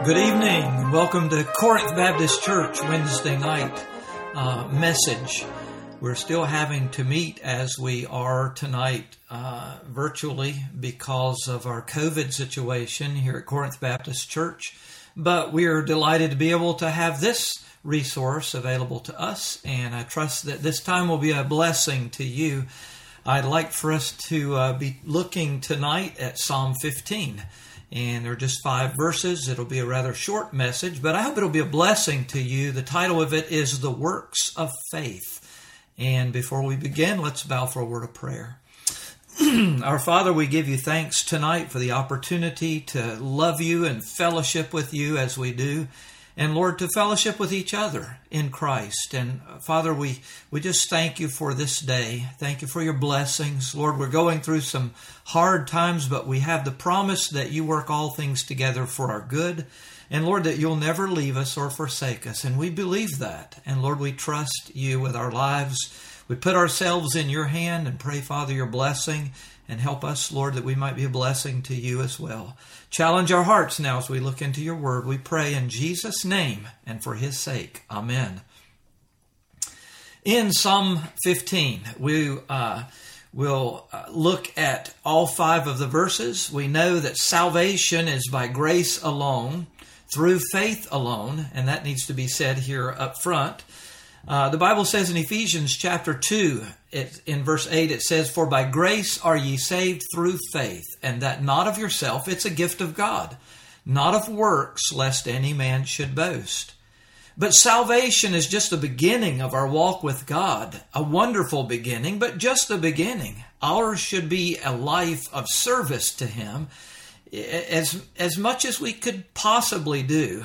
Good evening. Welcome to Corinth Baptist Church Wednesday night message. We're still having to meet as we are tonight virtually because of our COVID situation here at Corinth Baptist Church. But we are delighted to be able to have this resource available to us, and I trust that this time will be a blessing to you. I'd like for us to be looking tonight at Psalm 15. And there are just 5 verses. It'll be a rather short message, but I hope it'll be a blessing to you. The title of it is The Works of Faith. And before we begin, let's bow for a word of prayer. Our Father, we give you thanks tonight for the opportunity to love you and fellowship with you as we do. And Lord, to fellowship with each other in Christ. And Father, we just thank you for this day. Thank you for your blessings. Lord, we're going through some hard times, but we have the promise that you work all things together for our good. And Lord, that you'll never leave us or forsake us. And we believe that. And Lord, we trust you with our lives. We put ourselves in your hand and pray, Father, your blessing. And help us, Lord, that we might be a blessing to you as well. Challenge our hearts now as we look into your word. We pray in Jesus' name and for his sake. Amen. In Psalm 15, we will look at all 5 of the verses. We know that salvation is by grace alone, through faith alone, and that needs to be said here up front. The Bible says in Ephesians chapter 2, in verse 8, it says, "For by grace are ye saved through faith, and that not of yourself, it's a gift of God, not of works, lest any man should boast." But salvation is just the beginning of our walk with God, a wonderful beginning, but just the beginning. Ours should be a life of service to him, as much as we could possibly do.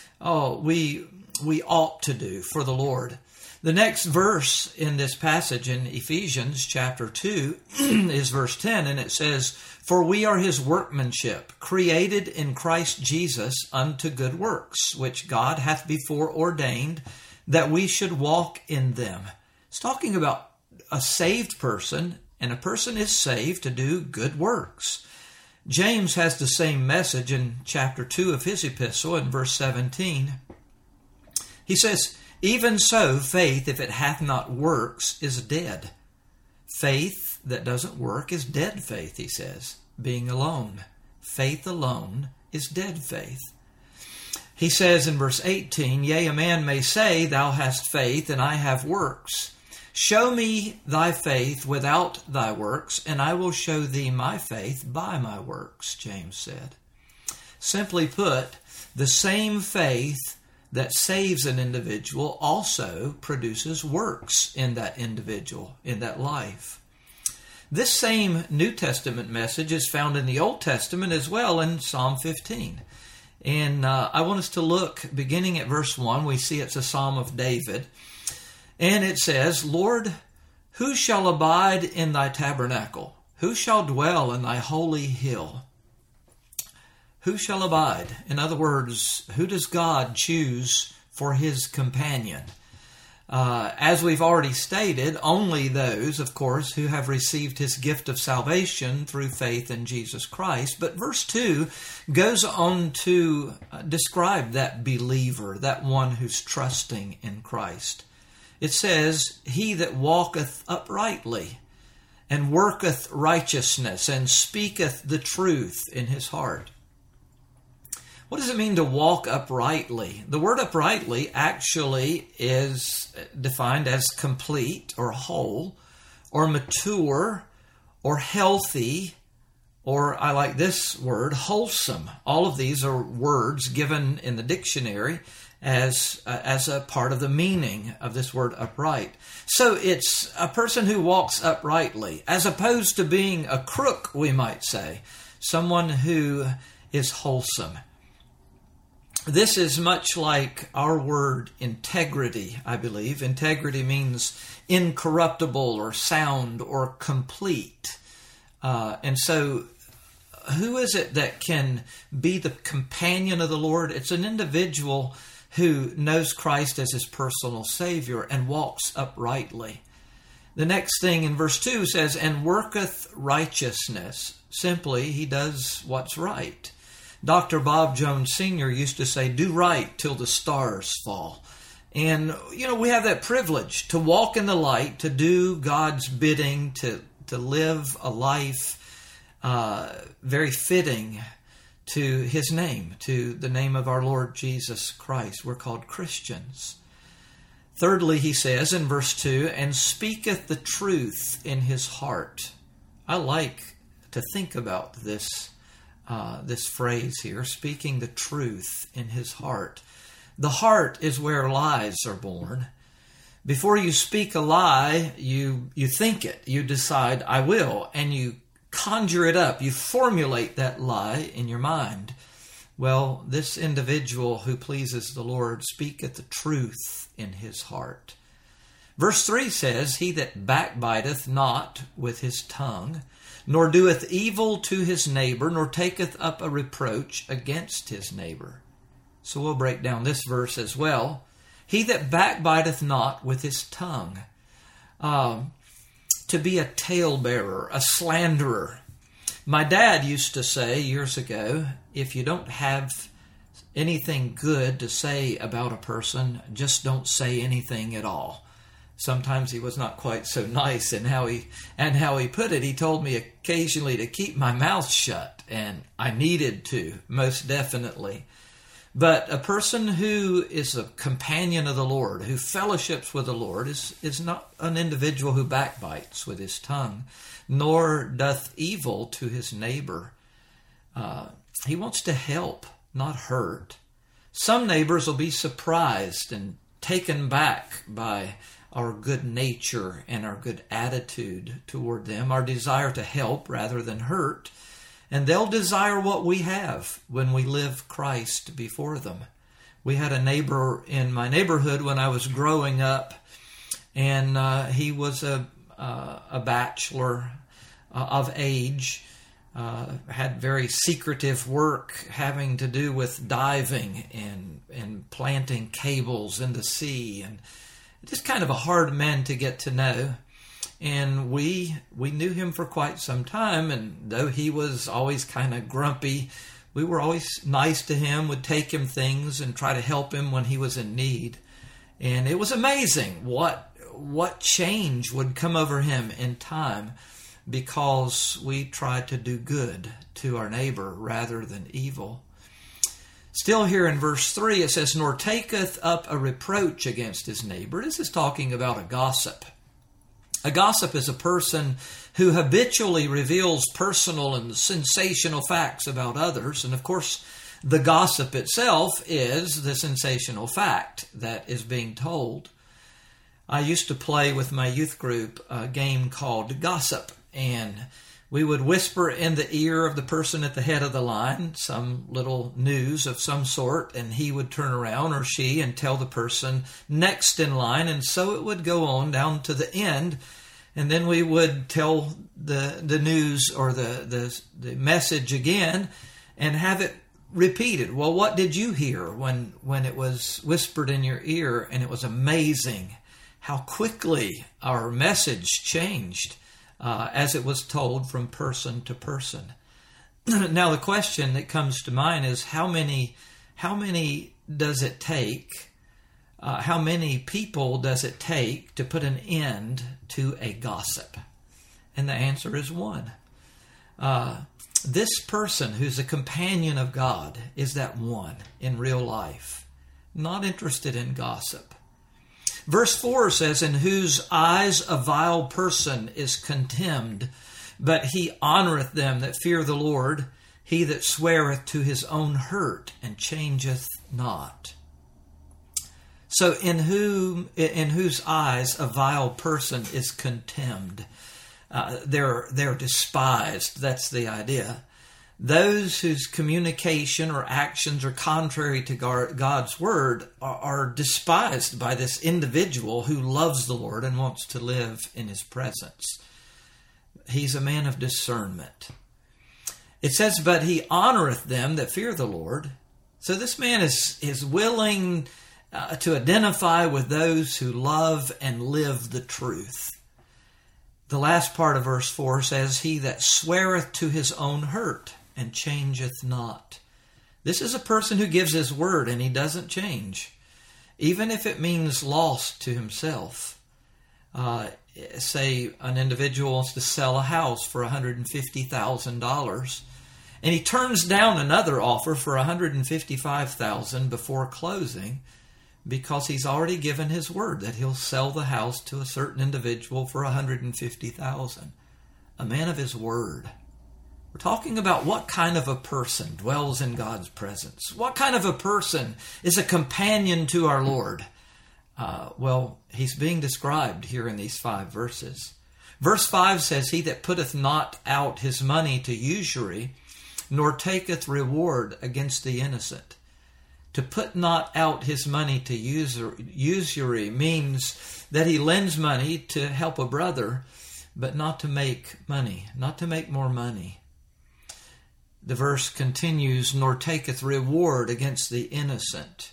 We ought to do for the Lord. The next verse in this passage in Ephesians chapter 2 is verse 10, and it says, "For we are his workmanship, created in Christ Jesus unto good works, which God hath before ordained that we should walk in them." It's talking about a saved person, and a person is saved to do good works. James has the same message in chapter 2 of his epistle in verse 17. He says, "Even so, faith, if it hath not works, is dead." Faith that doesn't work is dead faith, he says, being alone. Faith alone is dead faith. He says in verse 18, "Yea, a man may say, Thou hast faith, and I have works. Show me thy faith without thy works, and I will show thee my faith by my works," James said. Simply put, the same faith that saves an individual also produces works in that individual, in that life. This same New Testament message is found in the Old Testament as well in Psalm 15. And I want us to look, beginning at verse 1, we see it's a Psalm of David. And it says, "Lord, who shall abide in thy tabernacle? Who shall dwell in thy holy hill?" Who shall abide? In other words, who does God choose for his companion? As we've already stated, only those, of course, who have received his gift of salvation through faith in Jesus Christ. But verse 2 goes on to describe that believer, that one who's trusting in Christ. It says, "He that walketh uprightly, and worketh righteousness, and speaketh the truth in his heart." What does it mean to walk uprightly? The word uprightly actually is defined as complete or whole or mature or healthy, or I like this word, wholesome. All of these are words given in the dictionary as a part of the meaning of this word upright. So it's a person who walks uprightly, as opposed to being a crook, we might say, someone who is wholesome. This is much like our word integrity, I believe. Integrity means incorruptible or sound or complete. And so who is it that can be the companion of the Lord? It's an individual who knows Christ as his personal Savior and walks uprightly. The next thing in verse 2 says, "And worketh righteousness." Simply, he does what's right. Dr. Bob Jones Sr. used to say, do right till the stars fall. And, we have that privilege to walk in the light, to do God's bidding, to live a life very fitting to His name, to the name of our Lord Jesus Christ. We're called Christians. Thirdly, he says in verse 2, and speaketh the truth in his heart. I like to think about this phrase here, speaking the truth in his heart. The heart is where lies are born. Before you speak a lie, you think it. You decide, I will, and you conjure it up. You formulate that lie in your mind. Well, this individual who pleases the Lord speaketh the truth in his heart. Verse 3 says, he that backbiteth not with his tongue, nor doeth evil to his neighbor, nor taketh up a reproach against his neighbor. So we'll break down this verse as well. He that backbiteth not with his tongue. To be a talebearer, a slanderer. My dad used to say years ago, if you don't have anything good to say about a person, just don't say anything at all. Sometimes he was not quite so nice in how he put it. He told me occasionally to keep my mouth shut, and I needed to, most definitely. But a person who is a companion of the Lord, who fellowships with the Lord, is not an individual who backbites with his tongue, nor doth evil to his neighbor. He wants to help, not hurt. Some neighbors will be surprised and taken back by our good nature and our good attitude toward them, our desire to help rather than hurt. And they'll desire what we have when we live Christ before them. We had a neighbor in my neighborhood when I was growing up, and he was a bachelor of age, had very secretive work having to do with diving and planting cables in the sea, and just kind of a hard man to get to know. And we knew him for quite some time, and though he was always kind of grumpy, we were always nice to him, would take him things and try to help him when he was in need. And it was amazing what change would come over him in time because we tried to do good to our neighbor rather than evil. Still here in verse 3, it says, nor taketh up a reproach against his neighbor. This is talking about a gossip. A gossip is a person who habitually reveals personal and sensational facts about others. And of course, the gossip itself is the sensational fact that is being told. I used to play with my youth group a game called Gossip, and we would whisper in the ear of the person at the head of the line some little news of some sort, and he would turn around, or she, and tell the person next in line, and so it would go on down to the end. And then we would tell the news or the message again and have it repeated. Well, what did you hear when it was whispered in your ear? And it was amazing how quickly our message changed as it was told from person to person. Now, the question that comes to mind is how many does it take? How many people does it take to put an end to a gossip? And the answer is one. This person who's a companion of God is that one in real life, not interested in gossip. Verse 4 says, in whose eyes a vile person is contemned, but he honoreth them that fear the Lord, he that sweareth to his own hurt and changeth not. So in whose eyes a vile person is contemned. They're despised. That's the idea. Those whose communication or actions are contrary to God's word are despised by this individual who loves the Lord and wants to live in his presence. He's a man of discernment. It says, but he honoreth them that fear the Lord. So this man is willing to identify with those who love and live the truth. The last part of verse 4 says, he that sweareth to his own hurt and changeth not. This is a person who gives his word and he doesn't change, even if it means loss to himself. Say an individual wants to sell a house for $150,000, and he turns down another offer for $155,000 before closing because he's already given his word that he'll sell the house to a certain individual for $150,000. A man of his word. We're talking about what kind of a person dwells in God's presence. What kind of a person is a companion to our Lord? Well, he's being described here in these 5 verses. Verse 5 says, "He that putteth not out his money to usury, nor taketh reward against the innocent." To put not out his money to usury means that he lends money to help a brother, but not to make money, not to make more money. The verse continues, "Nor taketh reward against the innocent."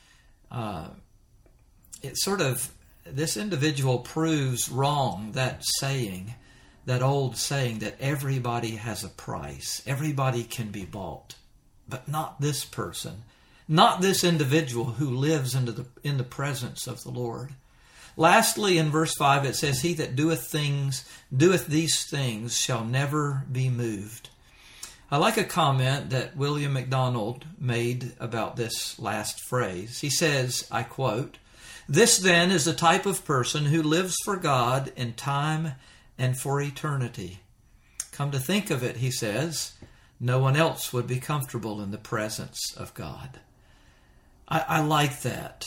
This individual proves wrong that saying, that old saying that everybody has a price, everybody can be bought, but not this person, not this individual who lives in the presence of the Lord. Lastly, in verse 5, it says, "He that doeth these things shall never be moved." I like a comment that William MacDonald made about this last phrase. He says, I quote, "This then is the type of person who lives for God in time and for eternity." Come to think of it, he says, no one else would be comfortable in the presence of God. I like that.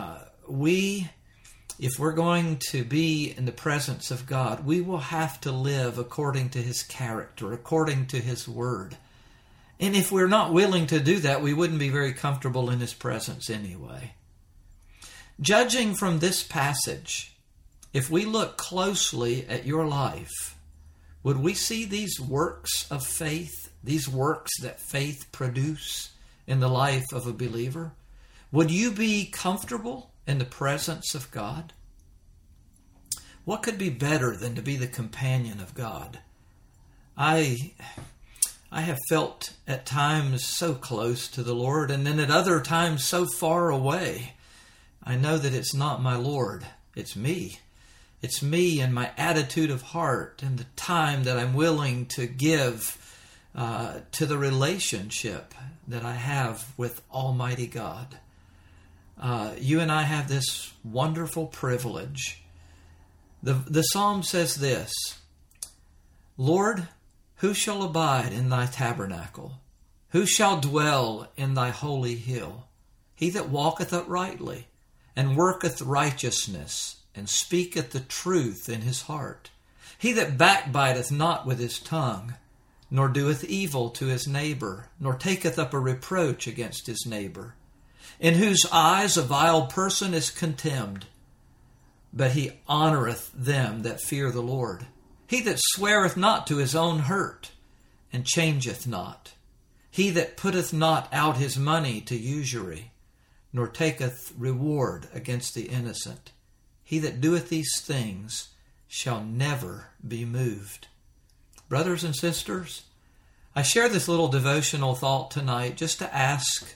If we're going to be in the presence of God, we will have to live according to His character, according to His word. And if we're not willing to do that, we wouldn't be very comfortable in His presence anyway. Judging from this passage, if we look closely at your life, would we see these works of faith, these works that faith produce in the life of a believer? Would you be comfortable in the presence of God? What could be better than to be the companion of God? I have felt at times so close to the Lord, and then at other times so far away. I know that it's not my Lord, it's me. It's me and my attitude of heart and the time that I'm willing to give to the relationship that I have with Almighty God. You and I have this wonderful privilege. The psalm says this, "Lord, who shall abide in thy tabernacle? Who shall dwell in thy holy hill? He that walketh uprightly, and worketh righteousness, and speaketh the truth in his heart. He that backbiteth not with his tongue, nor doeth evil to his neighbor, nor taketh up a reproach against his neighbor, in whose eyes a vile person is contemned, but he honoreth them that fear the Lord. He that sweareth not to his own hurt, and changeth not. He that putteth not out his money to usury, nor taketh reward against the innocent. He that doeth these things shall never be moved." Brothers and sisters, I share this little devotional thought tonight just to ask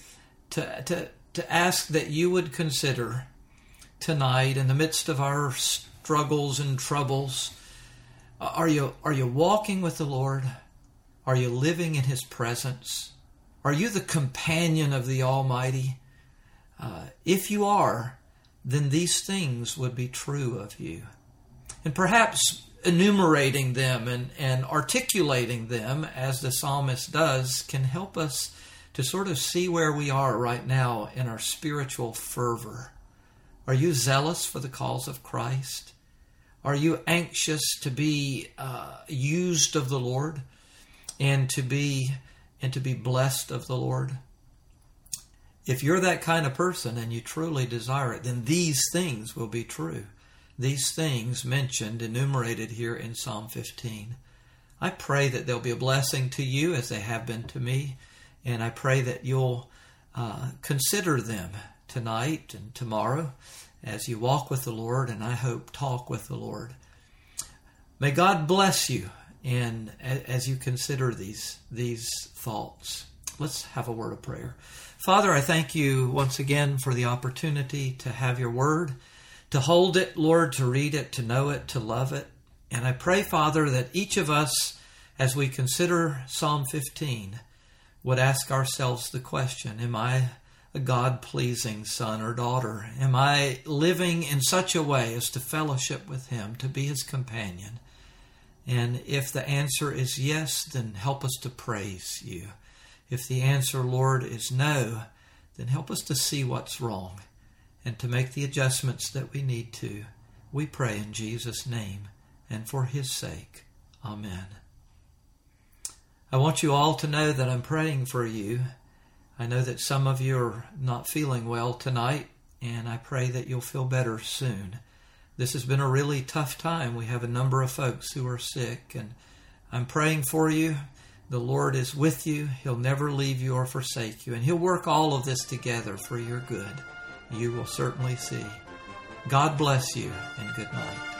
that you would consider tonight, in the midst of our struggles and troubles, are you walking with the Lord? Are you living in His presence? Are you the companion of the Almighty? If you are, then these things would be true of you. And perhaps enumerating them and articulating them, as the psalmist does, can help us to sort of see where we are right now in our spiritual fervor. Are you zealous for the cause of Christ? Are you anxious to be used of the Lord and to be blessed of the Lord? If you're that kind of person and you truly desire it, then these things will be true. These things mentioned, enumerated here in Psalm 15. I pray that they'll be a blessing to you as they have been to me, and I pray that you'll consider them tonight and tomorrow as you walk with the Lord, and I hope talk with the Lord. May God bless you and as you consider these thoughts. Let's have a word of prayer. Father, I thank you once again for the opportunity to have your word, to hold it, Lord, to read it, to know it, to love it. And I pray, Father, that each of us, as we consider Psalm 15, would ask ourselves the question, am I a God-pleasing son or daughter? Am I living in such a way as to fellowship with him, to be his companion? And if the answer is yes, then help us to praise you. If the answer, Lord, is no, then help us to see what's wrong and to make the adjustments that we need to. We pray in Jesus' name and for his sake. Amen. I want you all to know that I'm praying for you. I know that some of you are not feeling well tonight, and I pray that you'll feel better soon. This has been a really tough time. We have a number of folks who are sick, and I'm praying for you. The Lord is with you. He'll never leave you or forsake you, and he'll work all of this together for your good. You will certainly see. God bless you, and good night.